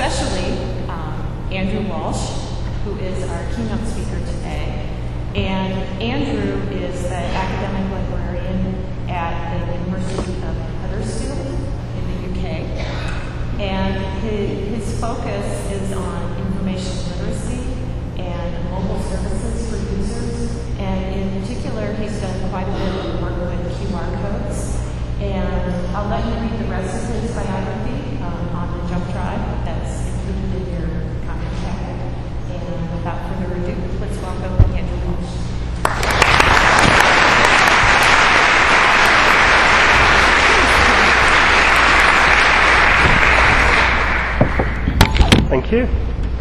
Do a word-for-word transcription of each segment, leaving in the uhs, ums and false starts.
especially um, Andrew Walsh, who is our keynote speaker today. And Andrew is the academic librarian at the University of Huddersfield in the U K. And his, his focus is on information literacy and mobile services for users. And in particular, he's done quite a bit of work with Q R codes. And I'll let you read the rest of his biography um, on the Jump Drive that's included in your comment packet. And without further ado, let's welcome Andrew Walsh. Thank you.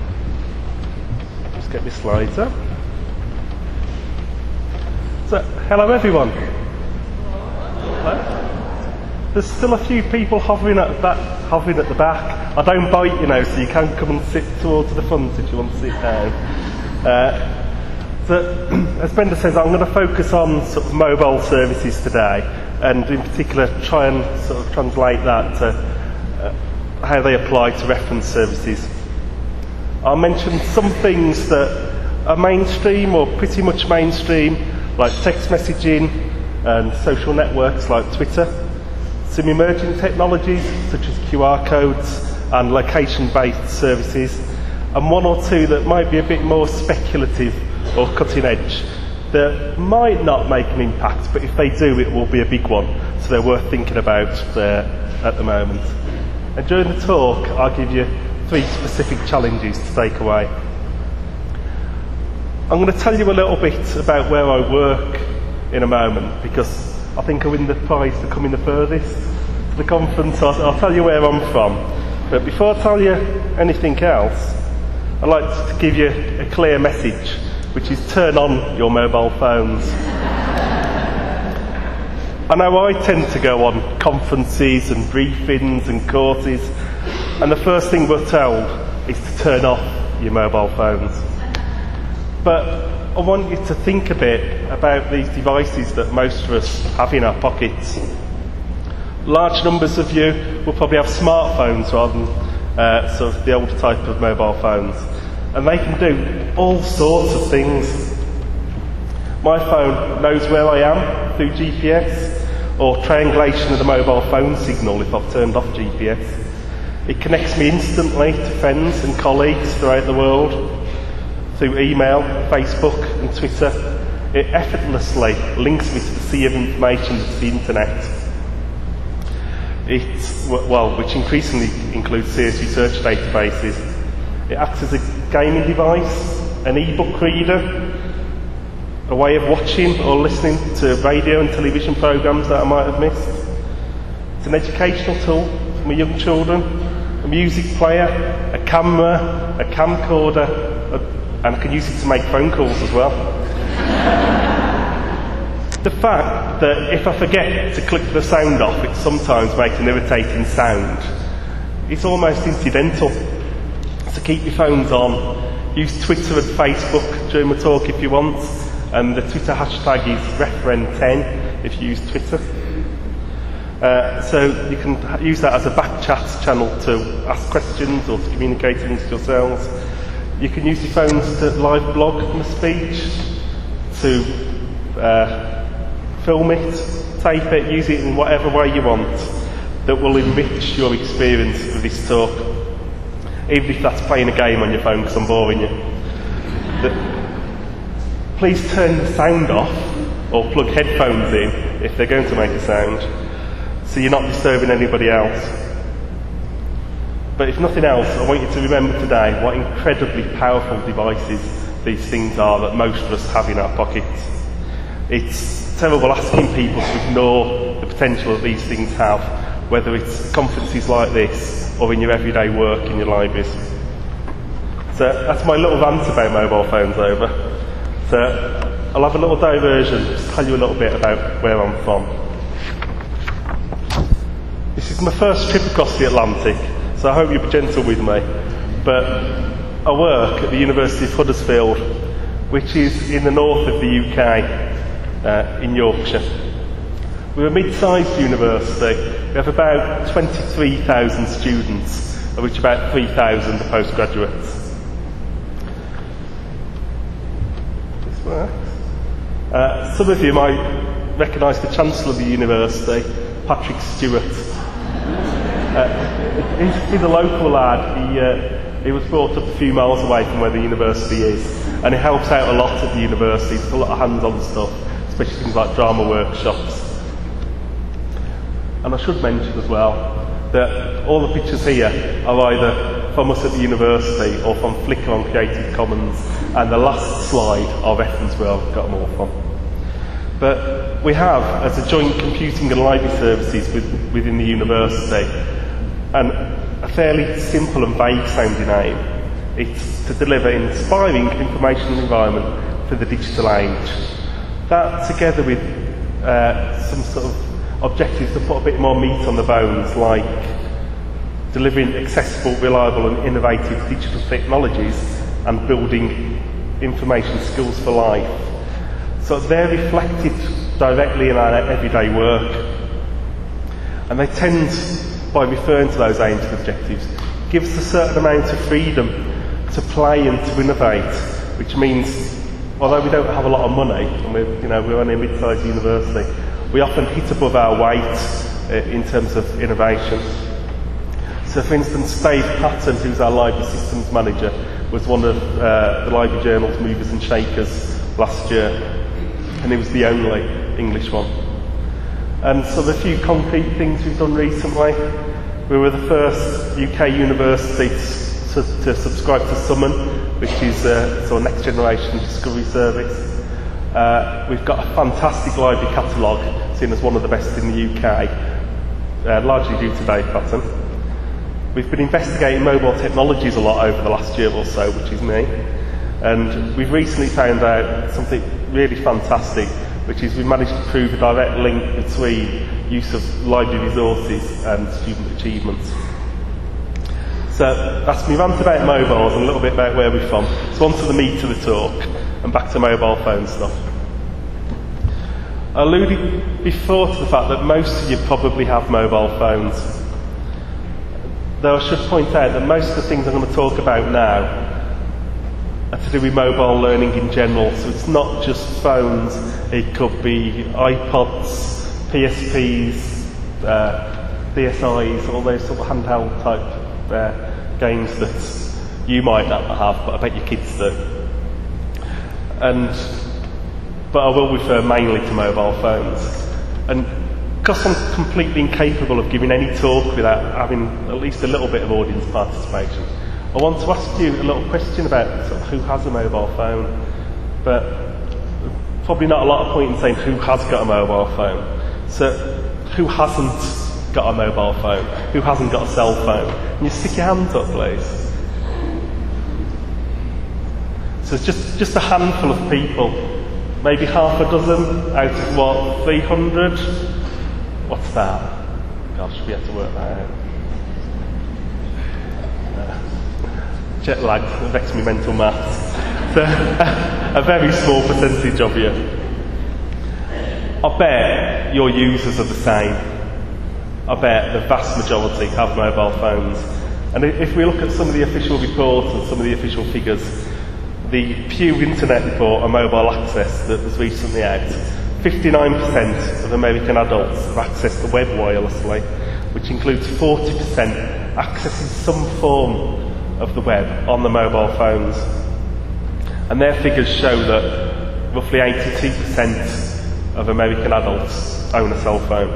Just get my slides up. So, hello everyone. Hello. There's still a few people hovering at that, hovering at the back. I don't bite, you know, so you can come and sit towards the front if you want to sit down. Uh, so, as Brenda says, I'm going to focus on sort of mobile services today, and in particular try and sort of translate that to uh, how they apply to reference services. I'll mention some things that are mainstream or pretty much mainstream, like text messaging and social networks like Twitter. Some emerging technologies such as Q R codes and location-based services, and one or two that might be a bit more speculative or cutting edge that might not make an impact, but if they do it will be a big one, so they're worth thinking about there at the moment. And during the talk I'll give you three specific challenges to take away. I'm going to tell you a little bit about where I work in a moment, because I think I win the prize for coming the furthest to the conference. I'll, I'll tell you where I'm from. But before I tell you anything else, I'd like to give you a clear message, which is turn on your mobile phones. I know I tend to go on conferences and briefings and courses, and the first thing we're told is to turn off your mobile phones. But I want you to think a bit about these devices that most of us have in our pockets. Large numbers of you will probably have smartphones rather than uh, sort of the old type of mobile phones. And they can do all sorts of things. My phone knows where I am through G P S, or triangulation of the mobile phone signal if I've turned off G P S. It connects me instantly to friends and colleagues throughout the world, through email, Facebook and Twitter. It effortlessly links me to the sea of information that's the internet. It, well, which increasingly includes serious research databases. It acts as a gaming device, an e-book reader, a way of watching or listening to radio and television programmes that I might have missed. It's an educational tool for my young children, a music player, a camera, a camcorder, a and I can use it to make phone calls as well. The fact that if I forget to click the sound off, it sometimes makes an irritating sound, it's almost incidental. So keep your phones on. Use Twitter and Facebook during the talk if you want, and the Twitter hashtag is refren ten if you use Twitter. Uh, so you can use that as a back chat channel to ask questions or to communicate amongst yourselves. You can use your phones to live blog a speech, to uh, film it, tape it, use it in whatever way you want that will enrich your experience of this talk. Even if that's playing a game on your phone because I'm boring you. But please turn the sound off or plug headphones in if they're going to make a sound, so you're not disturbing anybody else. But if nothing else, I want you to remember today what incredibly powerful devices these things are that most of us have in our pockets. It's terrible asking people to ignore the potential that these things have, whether it's conferences like this or in your everyday work in your libraries. So that's my little rant about mobile phones over. So I'll have a little diversion, just tell you a little bit about where I'm from. This is my first trip across the Atlantic, so I hope you'll be gentle with me. But I work at the University of Huddersfield, which is in the north of the U K, uh, in Yorkshire. We're a mid-sized university. We have about twenty-three thousand students of which about three thousand are postgraduates. This works. Uh, some of you might recognise the Chancellor of the University, Patrick Stewart. Uh, he's, he's a local lad. He, uh, he was brought up a few miles away from where the university is, and he helps out a lot at the university. There's a lot of hands-on stuff, especially things like drama workshops. And I should mention as well that all the pictures here are either from us at the university or from Flickr on Creative Commons, and the last slide I'll reference where I've got them all from. But we have, as a joint computing and library services with, within the university, and a fairly simple and vague sounding aim. It's to deliver an inspiring information environment for the digital age. That, together with uh, some sort of objectives to put a bit more meat on the bones, like delivering accessible, reliable and innovative digital technologies and building information skills for life. So they're reflected directly in our everyday work. And they tend, by referring to those aims and objectives, give us a certain amount of freedom to play and to innovate, which means, although we don't have a lot of money, and we're, you know, we're only a mid-sized university, we often hit above our weight uh, in terms of innovation. So for instance, Dave Patton, who's our library systems manager, was one of uh, the Library Journal's movers and shakers last year, and he was the only English one. And so the few concrete things we've done recently, we were the first U K university to, to subscribe to Summon, which is a sort of next generation discovery service. Uh, we've got a fantastic library catalogue, seen as one of the best in the U K, uh, largely due to Dave Patton. We've been investigating mobile technologies a lot over the last year or so, which is me. And we've recently found out something really fantastic, which is we've managed to prove a direct link between use of library resources and student achievements. So that's me rant about mobiles and a little bit about where we're from. So on to the meat of the talk, and back to mobile phone stuff. I alluded before to the fact that most of you probably have mobile phones. Though I should point out that most of the things I'm going to talk about now are to do with mobile learning in general. So it's not just phones, it could be iPods, P S Ps, uh, D S Is, all those sort of handheld type uh, games that you might not have, but I bet your kids do. And, but I will refer mainly to mobile phones. And because I'm completely incapable of giving any talk without having at least a little bit of audience participation, I want to ask you a little question about sort of who has a mobile phone, but probably not a lot of point in saying who has got a mobile phone. So who hasn't got a mobile phone? Who hasn't got a cell phone? Can you stick your hands up, please? So it's just, just a handful of people, maybe half a dozen out of what, three hundred? What's that? Gosh, we have to work that out. Uh, jet lag affects me mental maths. So, a very small percentage of you. I bet your users are the same. I bet the vast majority have mobile phones. And if we look at some of the official reports and some of the official figures, the Pew Internet report on mobile access that was recently out, fifty-nine percent of American adults have accessed the web wirelessly, which includes forty percent accessing some form of the web on the mobile phones. And their figures show that roughly eighty-two percent of American adults own a cell phone.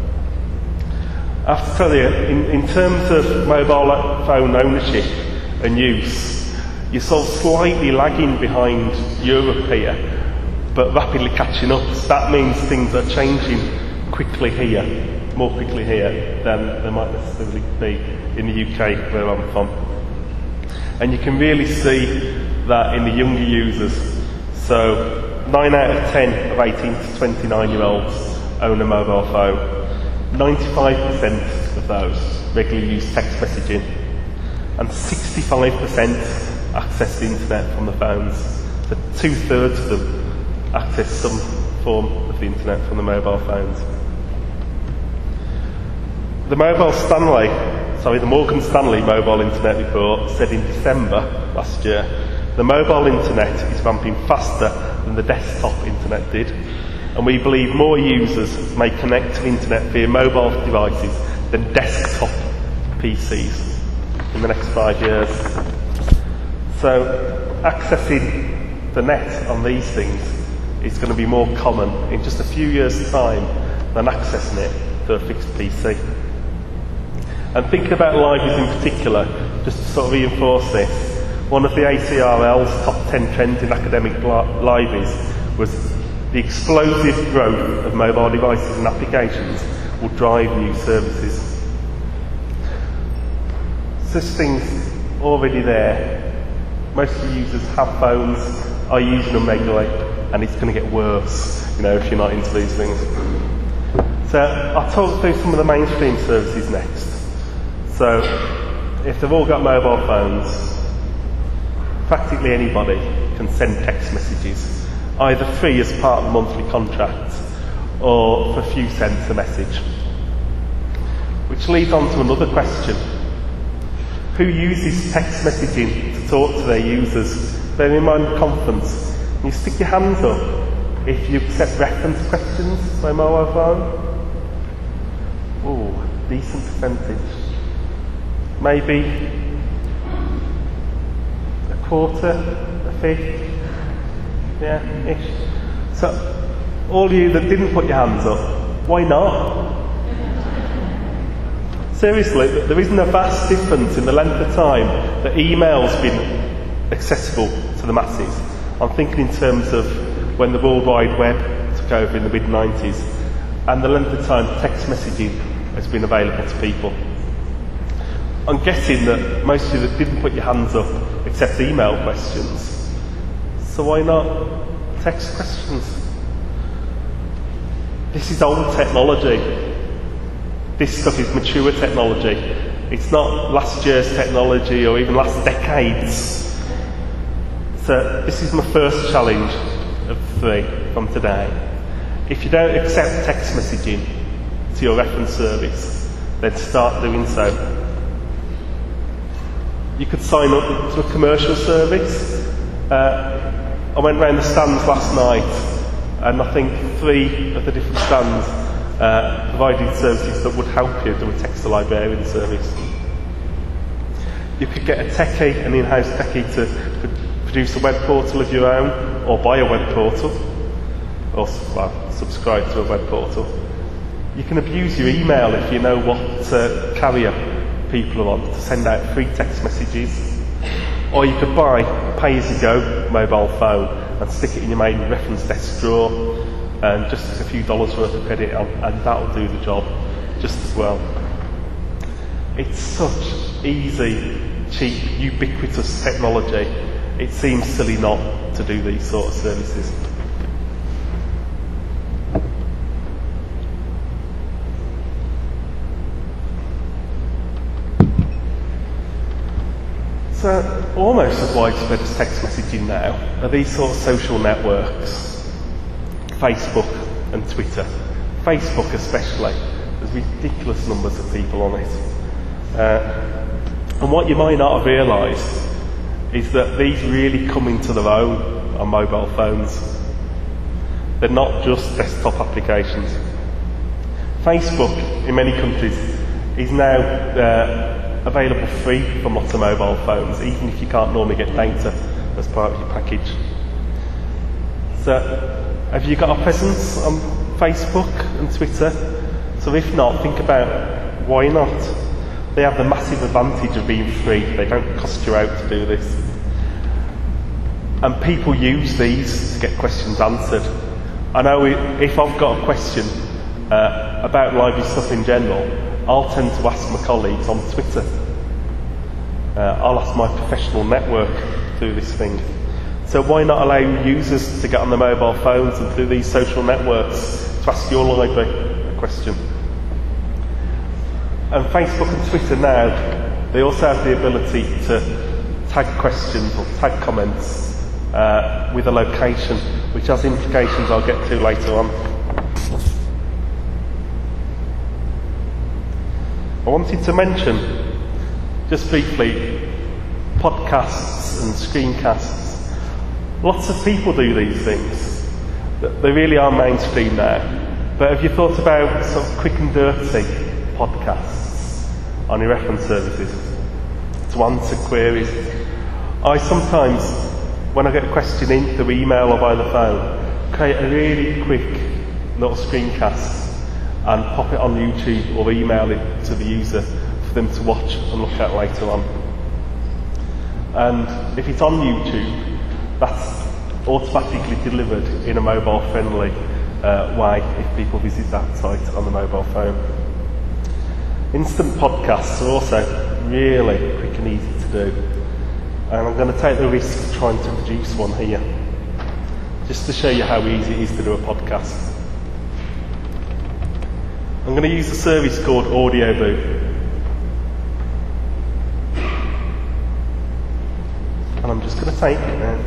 I have to tell you, in, in terms of mobile phone ownership and use, you're sort of slightly lagging behind Europe here, but rapidly catching up. So that means things are changing quickly here, more quickly here than they might necessarily be in the U K where I'm from. And you can really see that in the younger users. So nine out of ten of eighteen to twenty-nine year olds own a mobile phone. ninety-five percent of those regularly use text messaging, and sixty-five percent access the internet from the phones. So two thirds of them access some form of the internet from the mobile phones. The Mobile Stanley sorry, the Morgan Stanley Mobile Internet Report said in December last year, the mobile internet is ramping faster than the desktop internet did, and we believe more users may connect to the internet via mobile devices than desktop P Cs in the next five years. So accessing the net on these things is going to be more common in just a few years' time than accessing it to a fixed P C. And thinking about libraries in particular, just to sort of reinforce this, one of the A C R L's top ten trends in academic li- libraries was the explosive growth of mobile devices and applications will drive new services. Such things already there. Most of the users have phones, are using them regularly, and it's going to get worse, you know, if you're not into these things. So I'll talk through some of the mainstream services next. So if they've all got mobile phones, practically anybody can send text messages, either free as part of a monthly contract or for a few cents a message. Which leads on to another question. Who uses text messaging to talk to their users? Bear in mind conference. You stick your hands up if you accept reference questions by mobile phone. Ooh, decent percentage. Maybe a quarter, a fifth, yeah, ish. So, all you that didn't put your hands up, why not? Seriously, there isn't a vast difference in the length of time that email's been accessible to the masses. I'm thinking in terms of when the World Wide Web took over in the mid nineties, and the length of time text messaging has been available to people. I'm guessing that most of you that didn't put your hands up accept email questions. So why not text questions? This is old technology. This stuff is mature technology. It's not last year's technology or even last decade's. So this is my first challenge of three from today. If you don't accept text messaging to your reference service, then start doing so. You could sign up to a commercial service. Uh, I went round the stands last night, and I think three of the different stands uh, provided services that would help you do a text-to-librarian service. You could get a techie, an in-house techie, to pr- produce a web portal of your own, or buy a web portal, or well, subscribe to a web portal. You can abuse your email if you know what uh, carrier people are on to send out free text messages. Or you could buy a pay-as-you-go mobile phone and stick it in your main reference desk drawer and just stick a few dollars worth of credit on, and that'll do the job just as well. It's such easy, cheap, ubiquitous technology. It seems silly not to do these sort of services. So, almost as widespread as text messaging now are these sort of social networks. Facebook and Twitter. Facebook especially. There's ridiculous numbers of people on it. Uh, and what you might not have realised is that these really come into their own on mobile phones. They're not just desktop applications. Facebook, in many countries, is now uh, available free from lots of mobile phones, even if you can't normally get data as part of your package. So, have you got a presence on Facebook and Twitter? So if not, think about why not? They have the massive advantage of being free. They don't cost you out to do this. And people use these to get questions answered. I know if I've got a question uh, about library stuff in general, I'll tend to ask my colleagues on Twitter. Uh, I'll ask my professional network through this thing. So why not allow users to get on their mobile phones and through these social networks to ask your library a question? And Facebook and Twitter now, they also have the ability to tag questions or tag comments uh, with a location, which has implications I'll get to later on. I wanted to mention just briefly, podcasts and screencasts. Lots of people do these things. They really are mainstream now. But have you thought about sort of quick and dirty podcasts on your reference services to answer queries? I sometimes, when I get a question in through email or by the phone, create a really quick little screencast and pop it on YouTube or email it to the user for them to watch and look at later on. And if it's on YouTube, that's automatically delivered in a mobile-friendly uh, way if people visit that site on the mobile phone. Instant podcasts are also really quick and easy to do. And I'm going to take the risk of trying to produce one here, just to show you how easy it is to do a podcast. I'm going to use a service called Audioboo. And I'm just going to take it now.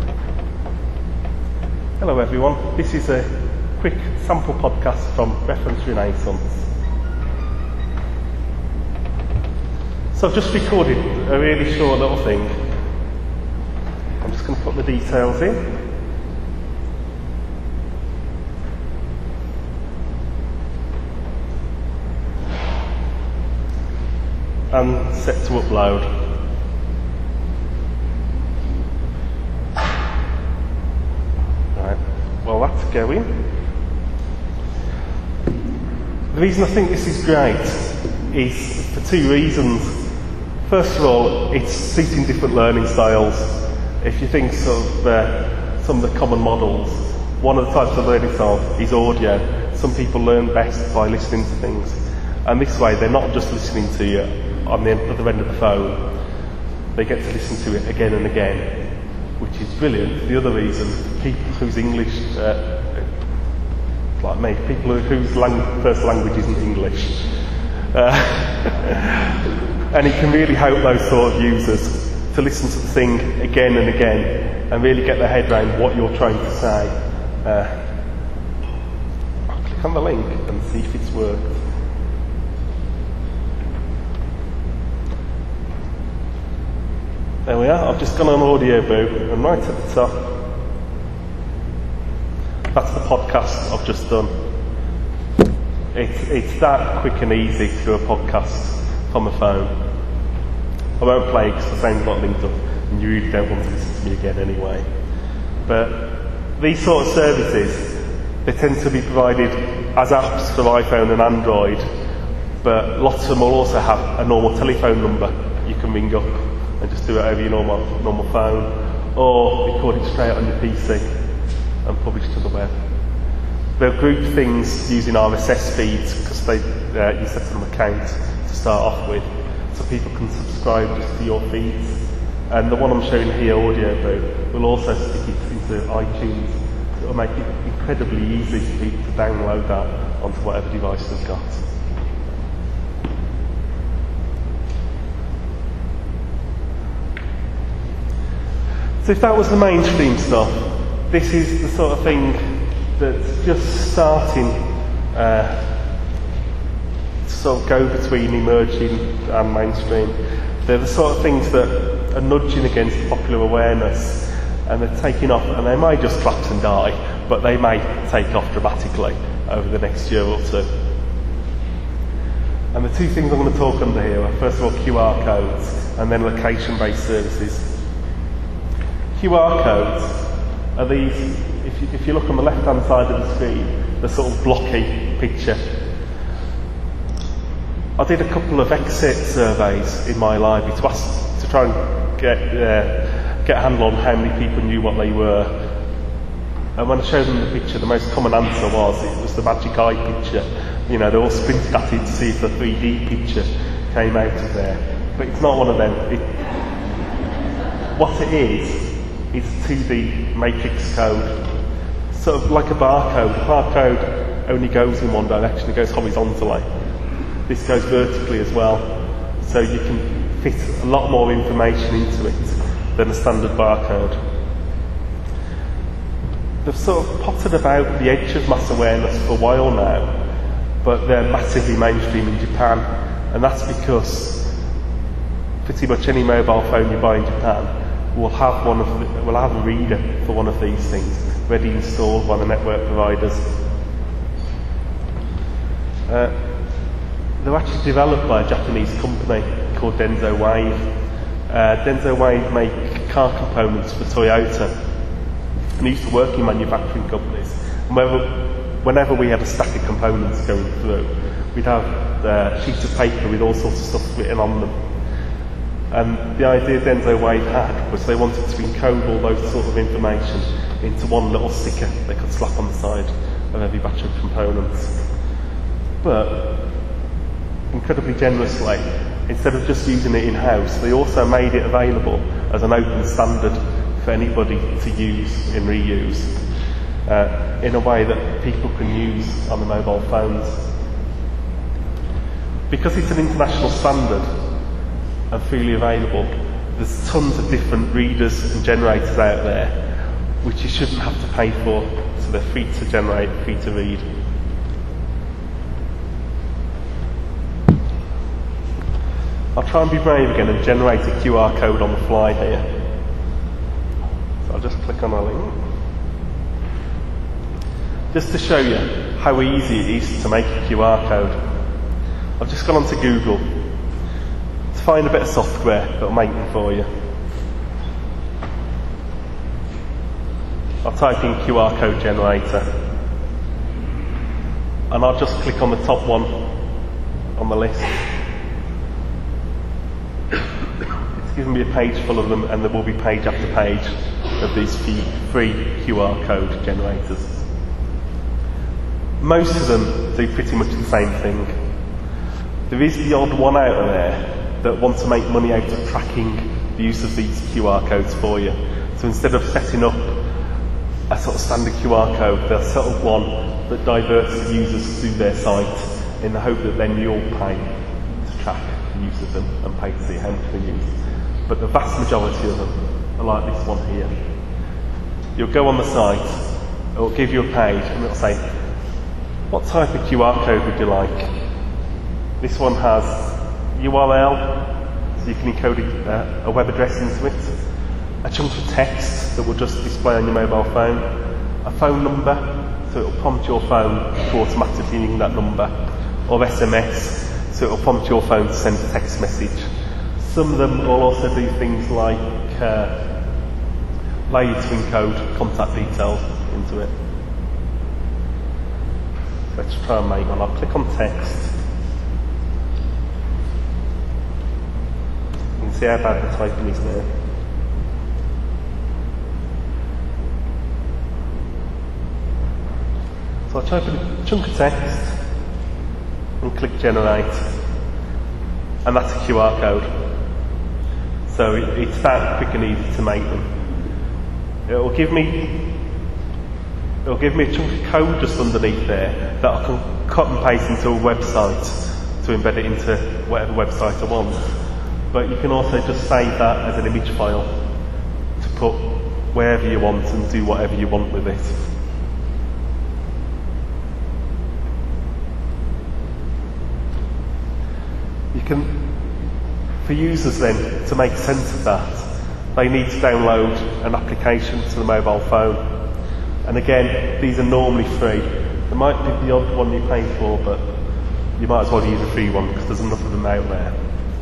Hello everyone, this is a quick sample podcast from Reference Renaissance. So I've just recorded a really short little thing. I'm just going to put the details in. And set to upload. Right, well that's going. The reason I think this is great is for two reasons. First of all, it's suiting different learning styles. If you think of uh, some of the common models, one of the types of learning styles is audio. Some people learn best by listening to things. And this way, they're not just listening to you on the other end of the phone. They get to listen to it again and again, which is brilliant. The other reason, people whose English, uh, like me, people whose lang- first language isn't English. Uh, and it can really help those sort of users to listen to the thing again and again and really get their head around what you're trying to say. Uh, I'll click on the link and see if it's worked. There we are, I've just gone on Audioboo, and right at the top, that's the podcast I've just done. It, it's that quick and easy to do a podcast from a phone. I won't play it because the phone's not linked up, and you really don't want to listen to me again anyway. But these sort of services, they tend to be provided as apps for iPhone and Android, but lots of them will also have a normal telephone number you can ring up and just do it over your normal normal phone, or record it straight on your P C and publish to the web. They'll group things using R S S feeds because they uh, you set them an account to start off with, so people can subscribe just to your feeds. And the one I'm showing here, Audioboo, will also stick it into iTunes, so it'll make it incredibly easy for people to download that onto whatever device they've got. So if that was the mainstream stuff, this is the sort of thing that's just starting uh, to sort of go between emerging and mainstream. They're the sort of things that are nudging against popular awareness, and they're taking off, and they may just collapse and die, but they may take off dramatically over the next year or two. And the two things I'm going to talk under here are, first of all, Q R codes, and then location-based services. Q R codes are these, if you, if you look on the left-hand side of the screen, the sort of blocky picture. I did a couple of exit surveys in my library to ask, to try and get, uh, get a handle on how many people knew what they were. And when I showed them the picture, the most common answer was it was the magic eye picture. You know, they all squinted at it to see if the three D picture came out of there. But it's not one of them. It, what it is, is a two D matrix code. Sort of like a barcode. A barcode only goes in one direction, it goes horizontally. This goes vertically as well, so you can fit a lot more information into it than a standard barcode. They've sort of potted about the edge of mass awareness for a while now, but they're massively mainstream in Japan, and that's because pretty much any mobile phone you buy in Japan will have one of the, will have a reader for one of these things ready installed by the network providers. Uh, they're actually developed by a Japanese company called Denso Wave. Uh, Denso Wave make car components for Toyota, and they used to work in manufacturing companies. And whenever, whenever we had a stack of components going through, we'd have uh, sheets of paper with all sorts of stuff written on them. And the idea Denso Wave had was they wanted to encode all those sort of information into one little sticker they could slap on the side of every batch of components. But incredibly generously, instead of just using it in-house, they also made it available as an open standard for anybody to use and reuse uh, in a way that people can use on the mobile phones. Because it's an international standard and freely available, there's tons of different readers and generators out there which you shouldn't have to pay for, so they're free to generate, free to read. I'll try and be brave again and generate a Q R code on the fly here. So I'll just click on a link. Just to show you how easy it is to make a Q R code. I've just gone onto Google to find a bit of software that will make them for you. I'll type in Q R code generator, and I'll just click on the top one on the list. It's given me a page full of them, and there will be page after page of these free Q R code generators. Most of them do pretty much the same thing. There is the odd one out there that want to make money out of tracking the use of these Q R codes for you. So instead of setting up a sort of standard Q R code, they'll set up one that diverts the users to their site in the hope that then you'll pay to track the use of them and pay to see how much they use. But the vast majority of them are like this one here. You'll go on the site, it will give you a page and it will say, what type of Q R code would you like? This one has U R L, so you can encode a, a web address into it, a chunk of text that will just display on your mobile phone, a phone number, so it will prompt your phone to automatically link that number, or S M S, so it will prompt your phone to send a text message. Some of them will also do things like uh, allow you to encode contact details into it. Let's try and make one. I'll click on text. You can see how bad the typing is there. So I'll type in a chunk of text and click generate, and that's a Q R code. So it, it's that quick and easy to make them. It will give me It'll give me a chunk of code just underneath there that I can cut and paste into a website to embed it into whatever website I want. But you can also just save that as an image file to put wherever you want and do whatever you want with it. You can, for users then, to make sense of that, they need to download an application to the mobile phone. And again, these are normally free. There might be the odd one you pay for, but you might as well use a free one because there's enough of them out there.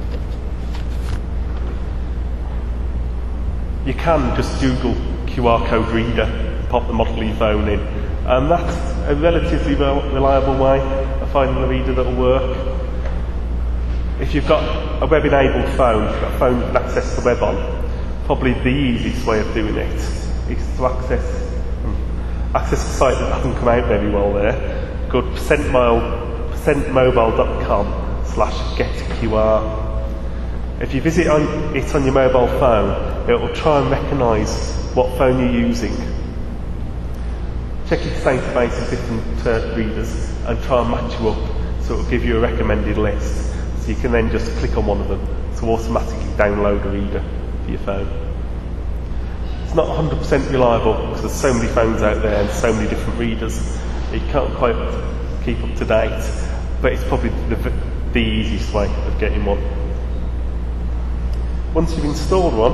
You can just Google Q R code reader, pop the model of your phone in, and that's a relatively reliable way of finding a reader that will work. If you've got a web-enabled phone, a phone you can access the web on, probably the easiest way of doing it is to access access a site that hasn't come out very well there, called percentmobile dot com slash getqr. If you visit on, it on your mobile phone, it will try and recognise what phone you're using, check its database of different uh, readers and try and match you up, so it will give you a recommended list, so you can then just click on one of them to automatically download a reader for your phone. It's not one hundred percent reliable because there's so many phones out there and so many different readers that you can't quite keep up to date, but it's probably the, the easiest way of getting one. Once you've installed one,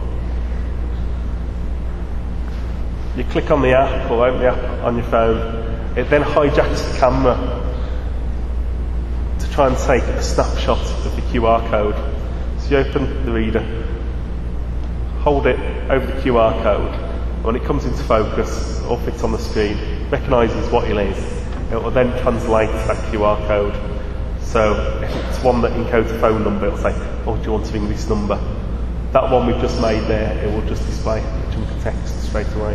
you click on the app or open the app on your phone. It then hijacks the camera to try and take a snapshot of the Q R code. So you open the reader, hold it over the Q R code. When it comes into focus or fits on the screen, recognises what it is. It will then translate that Q R code. So if it's one that encodes a phone number, it'll say, oh, do you want to ring this number? That one we've just made there, it will just display a chunk of text straight away.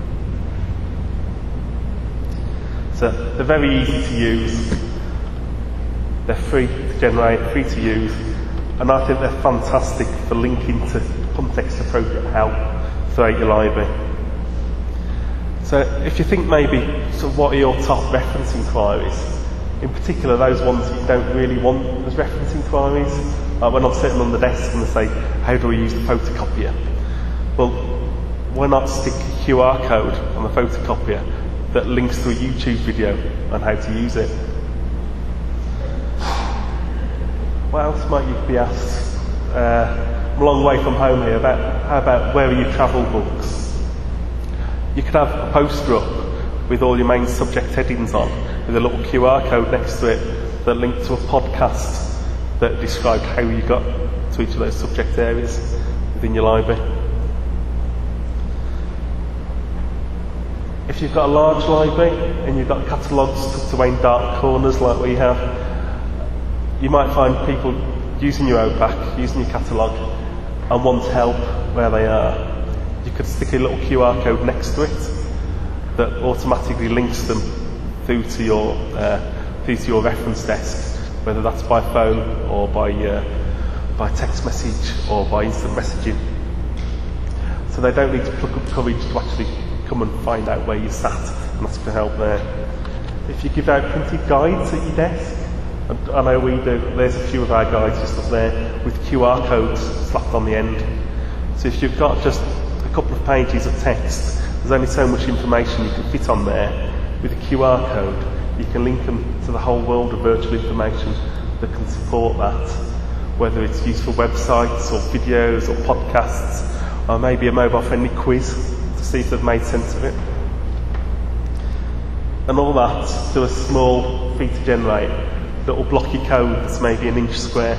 So they're very easy to use. They're free to generate, free to use, and I think they're fantastic for linking to context-appropriate help throughout your library. So if you think maybe, so what are your top reference inquiries? In particular, those ones you don't really want as reference inquiries. Like when I'm sitting on the desk and they say, how do I use the photocopier? Well, why not stick a Q R code on the photocopier that links to a YouTube video on how to use it? What else might you be asked? Uh, I'm a long way from home here. About, how about where are your travel books? You could have a poster up with all your main subject headings on, with a little Q R code next to it that linked to a podcast that described how you got to each of those subject areas within your library. If you've got a large library and you've got catalogues tucked away in dark corners like we have, you might find people using your O PAC, using your catalogue, and want help where they are. You could stick a little Q R code next to it that automatically links them through to your uh, through to your reference desk, whether that's by phone or by uh, by text message or by instant messaging. So they don't need to pluck up courage to actually come and find out where you sat and ask for help there. If you give out printed guides at your desk, and I know we do, there's a few of our guides just up there with Q R codes slapped on the end. So if you've got just a couple of pages of text, there's only so much information you can fit on there. With a Q R code, you can link them to the whole world of virtual information that can support that, whether it's used for websites or videos or podcasts, or maybe a mobile-friendly quiz to see if they've made sense of it. And all that to a small fee to generate little blocky code that's maybe an inch square.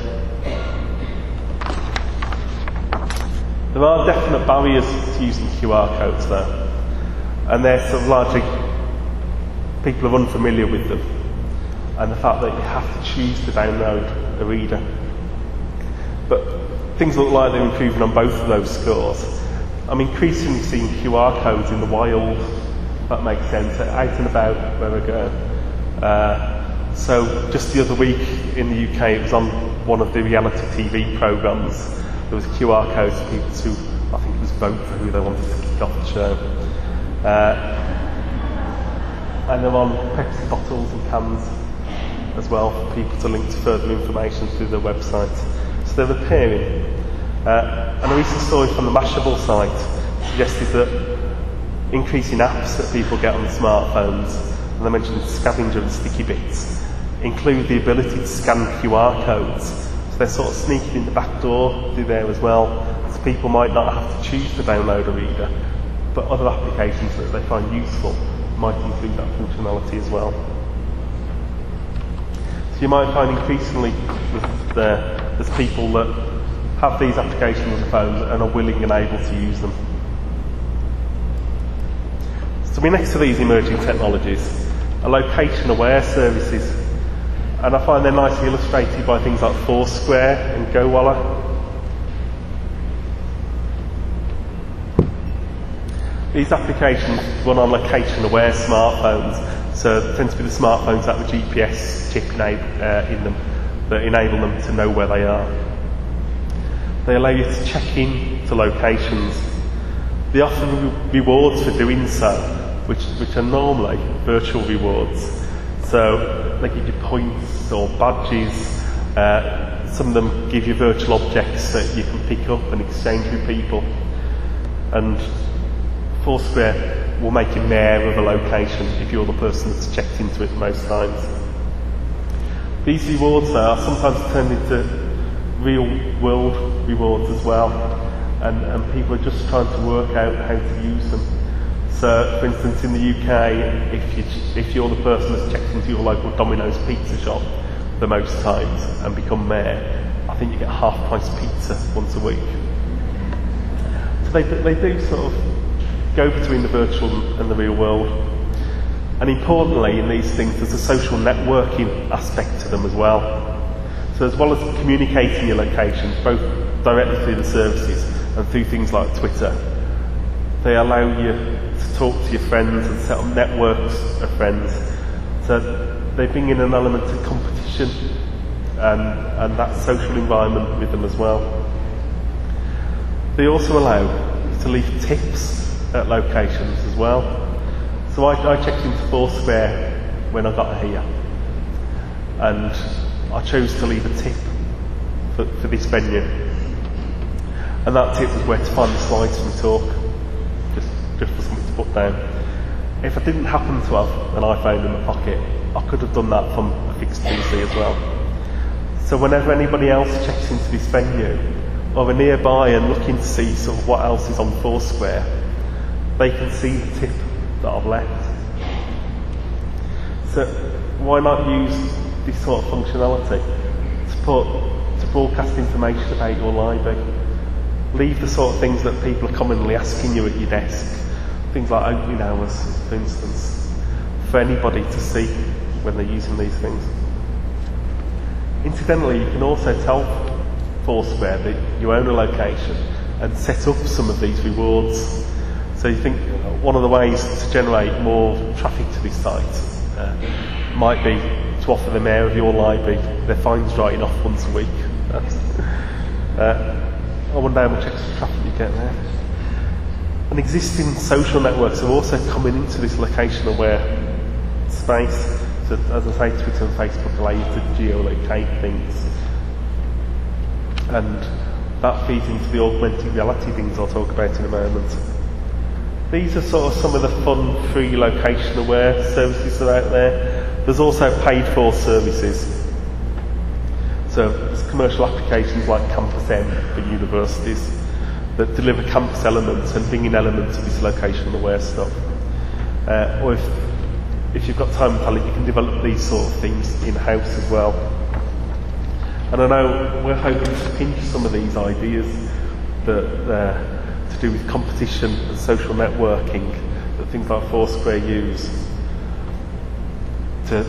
There are definite barriers to using Q R codes though, and they're sort of largely people are unfamiliar with them, and the fact that you have to choose to download a reader. But things look like they're improving on both of those scores. I'm increasingly seeing Q R codes in the wild, if that makes sense, out and about where I go. Uh, so just the other week in the U K, it was on one of the reality T V programmes. There was Q R codes for people to, I think it was vote for who they wanted to kick off the show. Uh, and they're on Pepsi bottles and cans as well for people to link to further information through their website. So they're appearing. Uh, and a recent story from the Mashable site suggested that increasing apps that people get on smartphones, and they mentioned Scavenger and Sticky Bits, include the ability to scan Q R codes. So they're sort of sneaking in the back door through there as well, so people might not have to choose to download a reader, but other applications that they find useful might include that functionality as well. So you might find increasingly that uh, there's people that have these applications on their phones and are willing and able to use them. So we're next to these emerging technologies are location-aware services, and I find they're nicely illustrated by things like Foursquare and GoWalla. These applications run on location-aware smartphones, so they tend to be the smartphones that have a G P S chip uh, in them that enable them to know where they are. They allow you to check in to locations. They offer re- rewards for doing so, which, which are normally virtual rewards. So they give you points or badges. Uh, some of them give you virtual objects that you can pick up and exchange with people. And Foursquare will make you mayor of a location if you're the person that's checked into it most times. These rewards are sometimes turned into real world rewards as well, and, and people are just trying to work out how to use them. So, for instance, in the U K, if, you, if you're the person that's checked into your local Domino's pizza shop the most times and become mayor, I think you get half price pizza once a week. So they, they do sort of go between the virtual and the real world. And importantly, in these things, there's a social networking aspect to them as well. So as well as communicating your locations, both directly through the services and through things like Twitter, they allow you to talk to your friends and set up networks of friends. So they bring in an element of competition and, and that social environment with them as well. They also allow you to leave tips at locations as well. So I, I checked into Foursquare when I got here, and I chose to leave a tip for, for this venue. And that tip was where to find the slides from the talk, just, just for something to put down. If I didn't happen to have an iPhone in my pocket, I could have done that from a fixed P C as well. So whenever anybody else checks into this venue, or are nearby and looking to see sort of what else is on Foursquare, they can see the tip that I've left. So why not use this sort of functionality to put to broadcast information about your library? Leave the sort of things that people are commonly asking you at your desk, things like opening hours, for instance, for anybody to see when they're using these things. Incidentally, you can also tell Foursquare that you own a location and set up some of these rewards. So you think one of the ways to generate more traffic to this site uh, might be to offer the mayor of your library their fines writing off once a week. uh, I wonder how much extra traffic you get there. And existing social networks are also coming into this location-aware space. So, as I say, Twitter and Facebook allow you to geolocate things. And that feeds into the augmented reality things I'll talk about in a moment. These are sort of some of the fun, free, location-aware services that are out there. There's also paid-for services. So there's commercial applications like Campus M for universities that deliver campus elements and bring in elements of this location-aware stuff. Uh, or if, if you've got time and talent, you can develop these sort of things in-house as well. And I know we're hoping to pinch some of these ideas that uh, to do with competition and social networking that things like Foursquare use to,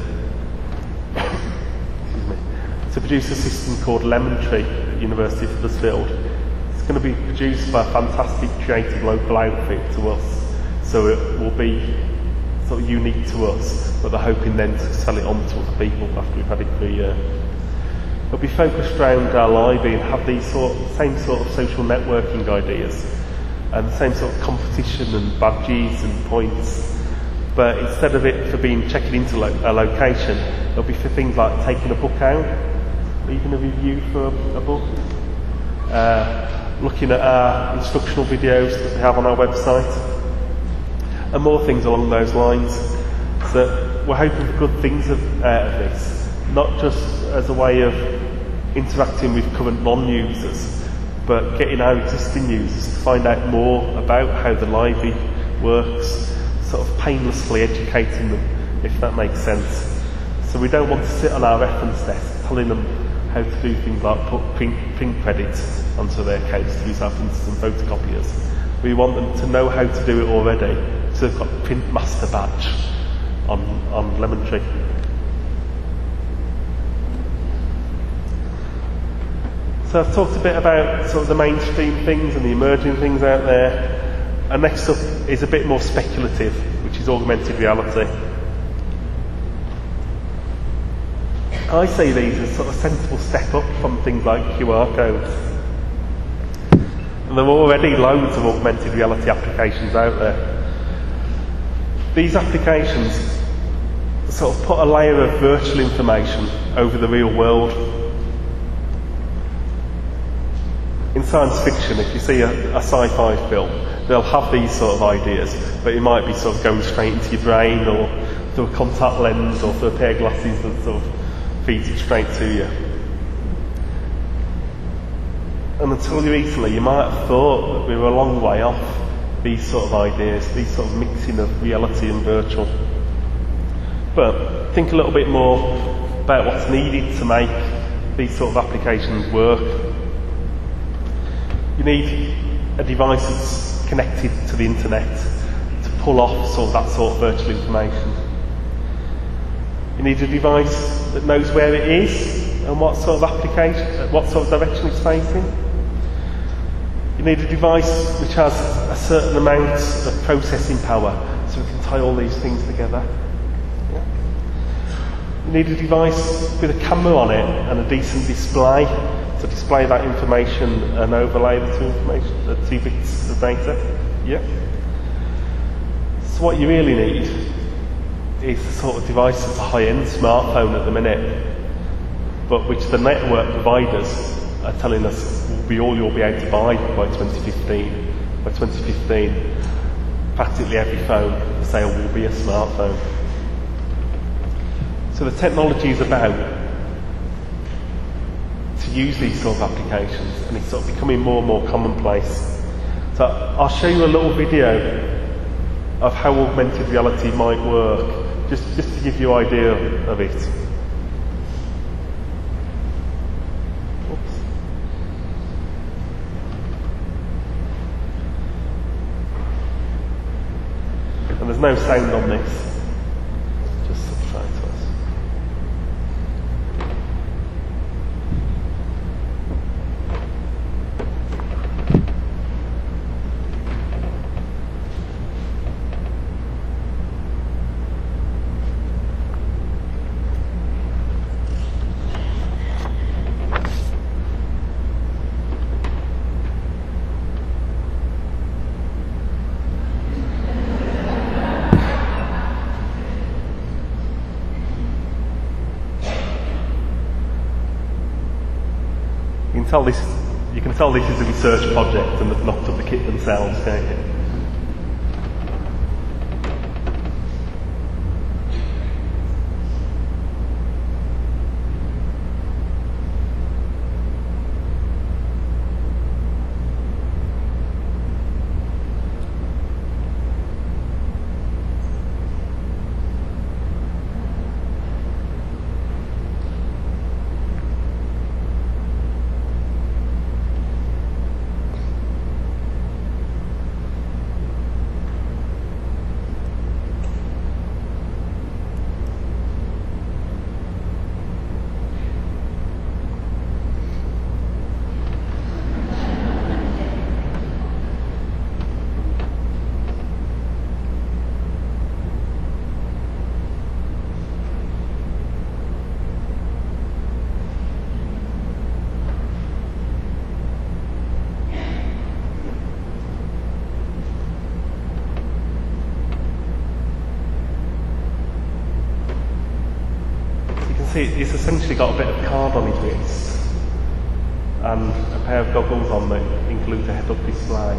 excuse me, to produce a system called Lemon Tree at University of Huddersfield. It's going to be produced by a fantastic creative local outfit to us, so it will be sort of unique to us, but they're hoping then to sell it on to other people after we've had it for a year. It'll be focused around our library and have these sort of, same sort of social networking ideas and the same sort of competition and badges and points, but instead of it for being checking into lo a location, it'll be for things like taking a book out, leaving a review for a, a book, uh, looking at our instructional videos that we have on our website, and more things along those lines. So we're hoping for good things of, uh, of this, not just as a way of interacting with current non-users, but getting our existing users to find out more about how the library works, sort of painlessly educating them, if that makes sense. So we don't want to sit on our reference desk telling them how to do things like put print, print credits onto their accounts to use our printers and photocopiers. We want them to know how to do it already, so they've got a print master badge on, on Lemon Tree. So I've talked a bit about sort of the mainstream things and the emerging things out there, and next up is a bit more speculative, which is augmented reality. I see these as sort of a sensible step up from things like Q R codes. And there are already loads of augmented reality applications out there. These applications sort of put a layer of virtual information over the real world. In science fiction, if you see a, a sci-fi film, they'll have these sort of ideas, but it might be sort of going straight into your brain, or through a contact lens, or through a pair of glasses that sort of feeds it straight to you. And until recently, you might have thought that we were a long way off these sort of ideas, these sort of mixing of reality and virtual. But think a little bit more about what's needed to make these sort of applications work. You need a device that's connected to the internet to pull off sort of that sort of virtual information. You need a device that knows where it is and what sort of application, what sort of direction it's facing. You need a device which has a certain amount of processing power so we can tie all these things together. Yeah. You need a device with a camera on it and a decent display to display that information and overlay the two information, the two bits of data. Yeah. So what you really need is the sort of device that's a high-end smartphone at the minute, but which the network providers are telling us will be all you'll be able to buy by twenty fifteen. By twenty fifteen, practically every phone for sale will be a smartphone. So the technology is about to use these sort of applications, and it's sort of becoming more and more commonplace. So I'll show you a little video of how augmented reality might work, just, just to give you an idea of it. And there's no sound on this, just subtitles. You can tell this. You can tell this is a research project, and they've knocked up the kit themselves, can't you? See, it's essentially got a bit of card on his wrist and a pair of goggles on that includes a head-up display.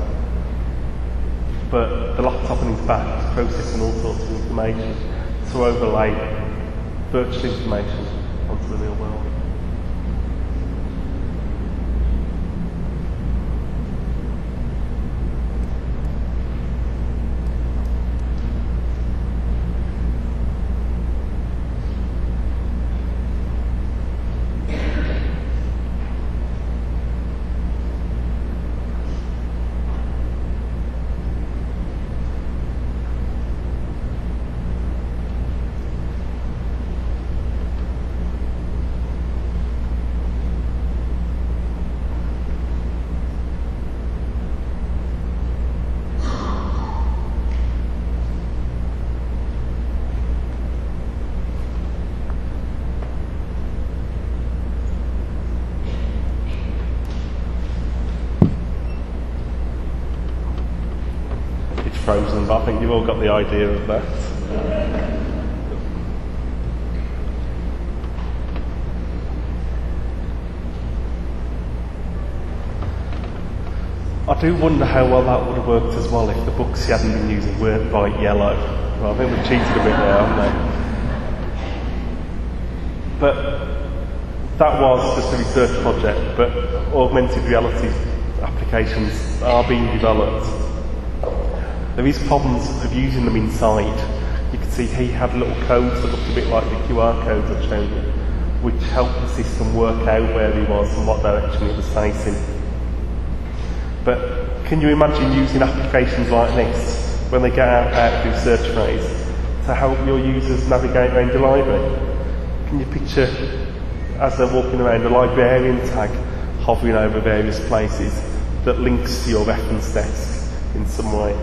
But the laptop on his back is processing all sorts of information to overlay virtual information onto the real world. Frozen, but I think you've all got the idea of that. I do wonder how well that would have worked as well if the books you hadn't been using weren't bright yellow. Well, I think we've cheated a bit there, haven't they? But that was just a research project, but augmented reality applications are being developed. There is problems of using them inside. You can see he had little codes that looked a bit like the Q R codes I've shown you, which helped the system work out where he was and what direction he was facing. But can you imagine using applications like this when they get out, out through search phrase to help your users navigate around your library? Can you picture, as they're walking around, a librarian tag hovering over various places that links to your reference desk in some way?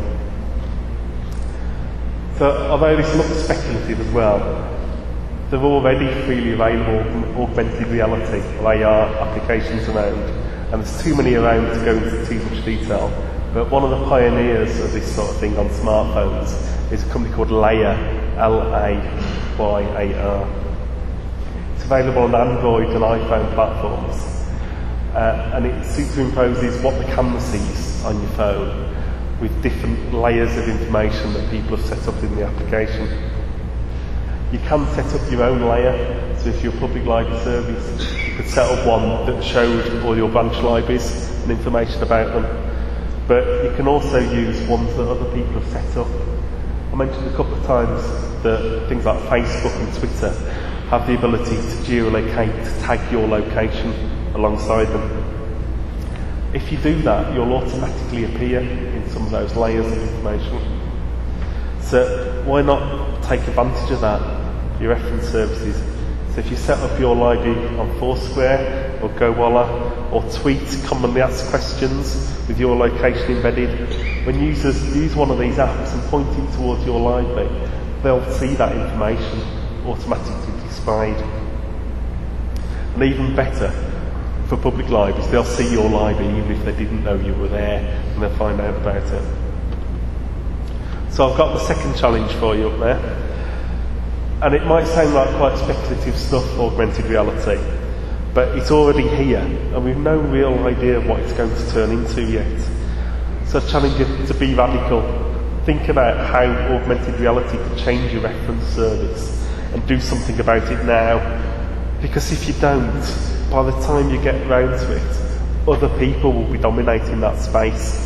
So although this looks speculative as well, there are already freely available augmented reality, or A R, applications around, and there's too many around to go into too much detail. But one of the pioneers of this sort of thing on smartphones is a company called Laya, L A Y A R. It's available on Android and iPhone platforms, uh, and it superimposes what the camera sees on your phone with different layers of information that people have set up in the application. You can set up your own layer, so if you're a public library service, you could set up one that showed all your branch libraries and information about them. But you can also use ones that other people have set up. I mentioned a couple of times that things like Facebook and Twitter have the ability to geolocate, to tag your location alongside them. If you do that, you'll automatically appear in some of those layers of information. So why not take advantage of that, your reference services? So if you set up your library on Foursquare or GoWalla or Tweet commonly asked questions with your location embedded, when users use one of these apps and point it towards your library, they'll see that information automatically displayed. And even better, for public libraries, they'll see your library even if they didn't know you were there, and they'll find out about it. So I've got the second challenge for you up there. And it might sound like quite speculative stuff, augmented reality, but it's already here, and we've no real idea of what it's going to turn into yet. So I challenge you to be radical. Think about how augmented reality could change your reference service, and do something about it now. Because if you don't, by the time you get round to it, other people will be dominating that space.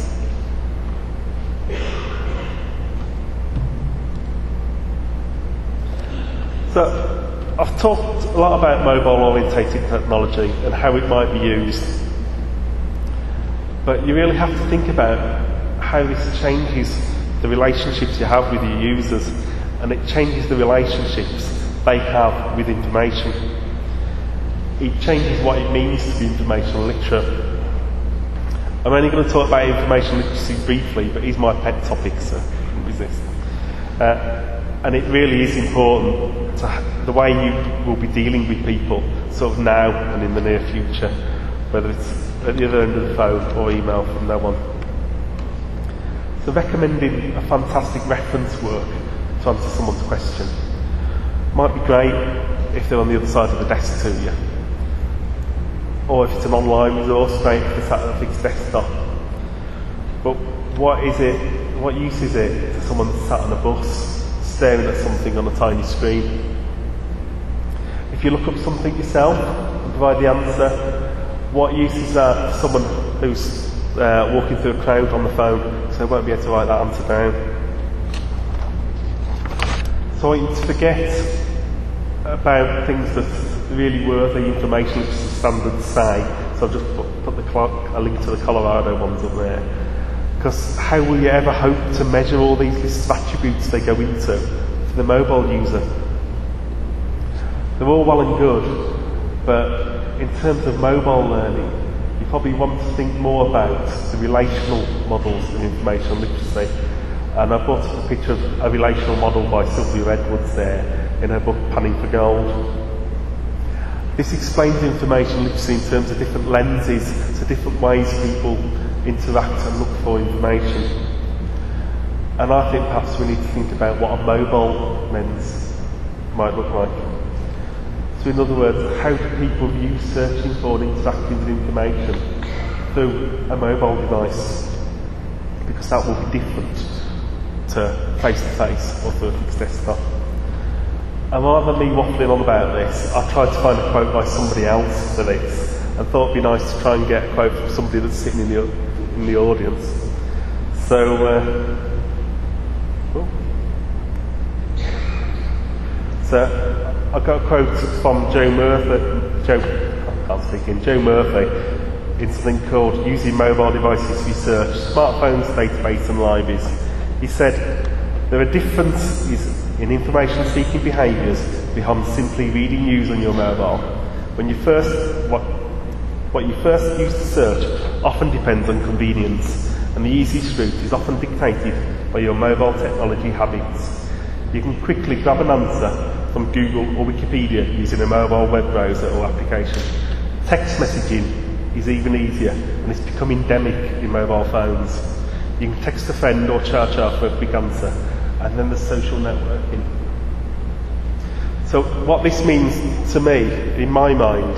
So, I've talked a lot about mobile-orientated technology and how it might be used. But you really have to think about how this changes the relationships you have with your users, and it changes the relationships they have with information. It changes what it means to be information literate. I'm only going to talk about information literacy briefly, but it's my pet topic, so I couldn't resist. Uh, and it really is important to ha- the way you will be dealing with people, sort of now and in the near future, whether it's at the other end of the phone or email from no one. So recommending a fantastic reference work to answer someone's question might be great if they're on the other side of the desk to you. Or if it's an online resource, great if it's at a fixed desktop. But what is it, what use is it to someone that's sat on a bus, staring at something on a tiny screen? If you look up something yourself and provide the answer, what use is that to someone who's uh, walking through a crowd on the phone, so they won't be able to write that answer down? So I want you to forget about things that really worthy information which the standards say. So I've just put, put the, a link to the Colorado ones up there. Because how will you ever hope to measure all these lists of attributes they go into for the mobile user? They're all well and good, but in terms of mobile learning, you probably want to think more about the relational models of information literacy. And I brought up a picture of a relational model by Sylvia Edwards there in her book Panning for Gold. This explains information literacy in terms of different lenses, so different ways people interact and look for information. And I think perhaps we need to think about what a mobile lens might look like. So in other words, how do people view searching for and interacting with information through a mobile device? Because that will be different to face-to-face or through a fixed desktop. And rather than me waffling on about this, I tried to find a quote by somebody else for this, and thought it'd be nice to try and get a quote from somebody that's sitting in the in the audience. So, uh, oh. so I got a quote from Joe Murphy. Joe, I can't speak in Joe Murphy in something called "Using Mobile Devices Research: Smartphones, Database, and Libraries." He said, "There are differences in information-seeking behaviours behind simply reading news on your mobile. When you first what what you first use to search often depends on convenience, and the easiest route is often dictated by your mobile technology habits. You can quickly grab an answer from Google or Wikipedia using a mobile web browser or application. Text messaging is even easier, and it's become endemic in mobile phones. You can text a friend or char-char for a quick answer, and then there's social networking." So what this means to me, in my mind,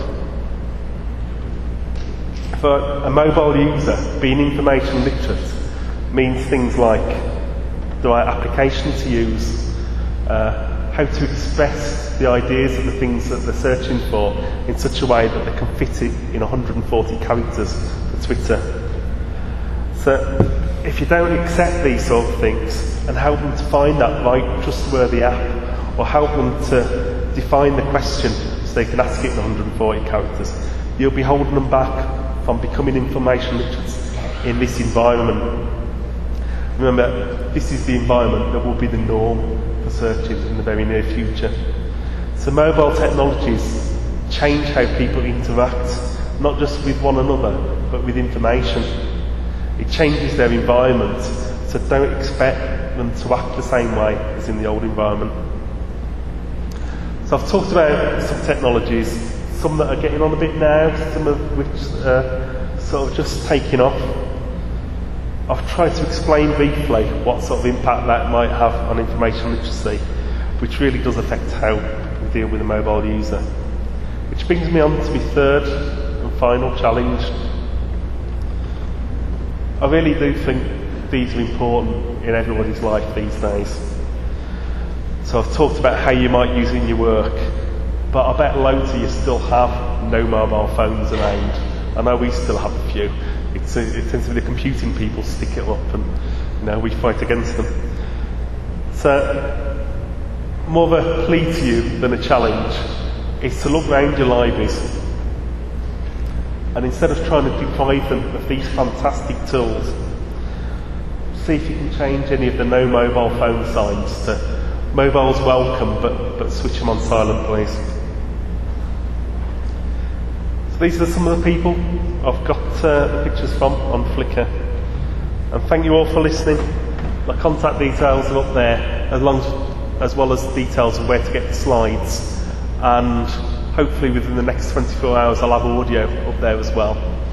for a mobile user, being information literate means things like the right application to use, uh, how to express the ideas of the things that they're searching for in such a way that they can fit it in one hundred forty characters for Twitter. So if you don't accept these sort of things and help them to find that right trustworthy app, or help them to define the question so they can ask it in one hundred forty characters, you'll be holding them back from becoming information literate in this environment. Remember, this is the environment that will be the norm for searching in the very near future. So mobile technologies change how people interact, not just with one another, but with information. It changes their environment, so don't expect them to act the same way as in the old environment. So I've talked about some technologies, some that are getting on a bit now, some of which are sort of just taking off. I've tried to explain briefly what sort of impact that might have on information literacy, which really does affect how we deal with a mobile user. Which brings me on to my third and final challenge. I really do think these are important in everybody's life these days. So I've talked about how you might use it in your work, but I bet loads of you still have no mobile phones around. I know we still have a few. It's a, it tends to be the computing people stick it up, and you know, we fight against them. So, more of a plea to you than a challenge is to look around your libraries, and instead of trying to deprive them of these fantastic tools, see if you can change any of the no mobile phone signs to mobiles welcome, but, but switch them on silent, please. So these are some of the people I've got uh, the pictures from on Flickr. And thank you all for listening. My contact details are up there, as, long as, as well as details of where to get the slides. And hopefully within the next twenty-four hours I'll have audio up there as well.